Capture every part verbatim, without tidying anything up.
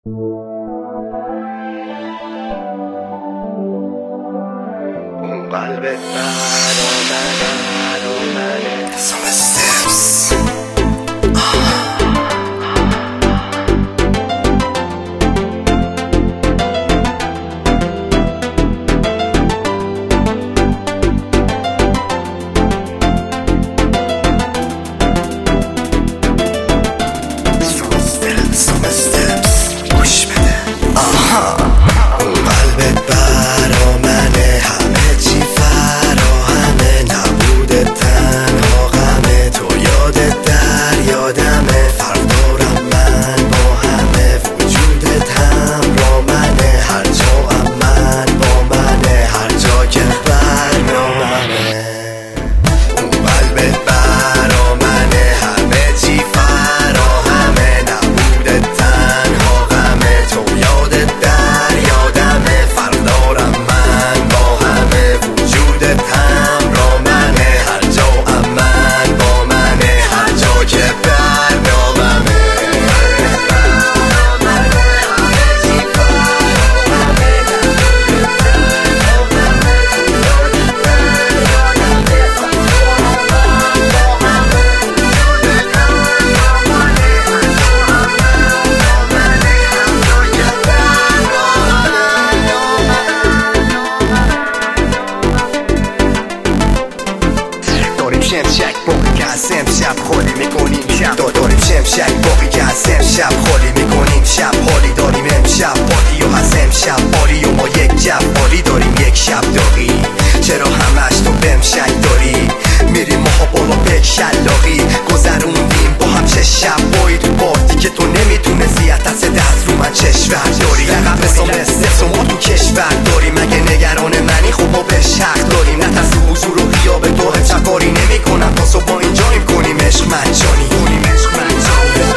اون قلبت برا منه برا منه Some steps شمشک باقی که از امشب خالی میکنیم شب داریم شمشک باقی که از امشب خالی میکنیم شب حالی داریم امشب پارتی و از امشب باری و ما یک جب حالی داریم یک شب داغی چرا همش تو بمشک داری میریم ماها بالا به شلاقی گذروندیم با هم چه شب بایی تو پارتی که تو نمیتونه زیاد از دست رو من چشور داری لقب بسام استرس و ما تو کشور داریم مگه نگران منی خب ما بهش حق داریم نه ترس و حضور و غیاب تو هم چکاری نمی کنم تا صبح با اینجاییم کنیم عشق مجانی کنیم عشق مجانی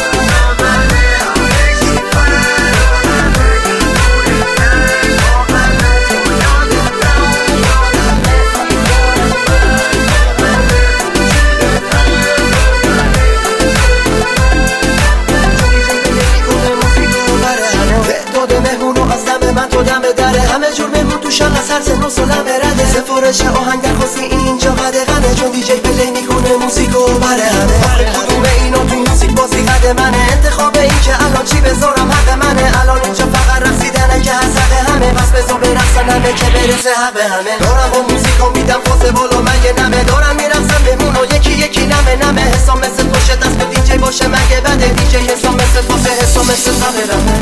سفارش آهنگ در خواستی اینجا قدغنه چون دیجی پلی میکنه موسیقو بره همه کدوم اینا تو موسیق بازی قد منه انتخاب این که الان چی بذارم حق منه الان اینجا فقط رسیدنه که از حق همه بس بذار برقصن همه که برسه حق همه دارم با موسیقا میدم فاز بالا مگه نمه دارم میرقصم بمون و یکی یکی نمه نمه حسام مثل باشه دست به دیجی باشه مگه بده دیجی حسام مثل باشه حسام مثل سبه